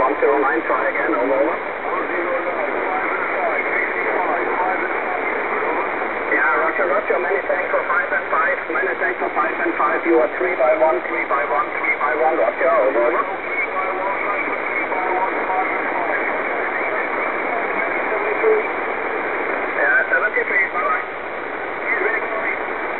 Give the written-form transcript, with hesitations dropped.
109, try again, over. Yeah, Roger, many thanks for 5 and 5, many thanks for 5 and 5, you are 3 by 1, 3 by 1, 3 by 1, Roger, over.